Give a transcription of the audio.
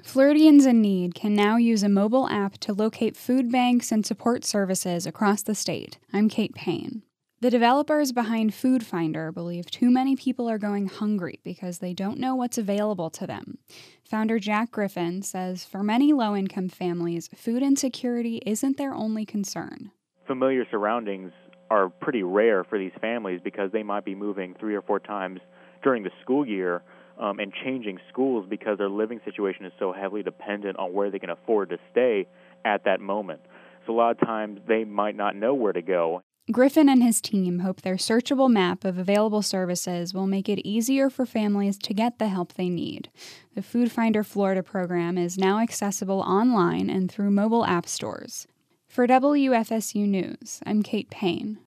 Floridians in need can now use a mobile app to locate food banks and support services across the state. I'm Kate Payne. The developers behind Food Finder believe too many people are going hungry because they don't know what's available to them. Founder Jack Griffin says for many low-income families, food insecurity isn't their only concern. Familiar surroundings are pretty rare for these families because they might be moving 3 or 4 times during the school year and changing schools because their living situation is so heavily dependent on where they can afford to stay at that moment. So a lot of times they might not know where to go. Griffin and his team hope their searchable map of available services will make it easier for families to get the help they need. The Food Finder Florida program is now accessible online and through mobile app stores. For WFSU News, I'm Kate Payne.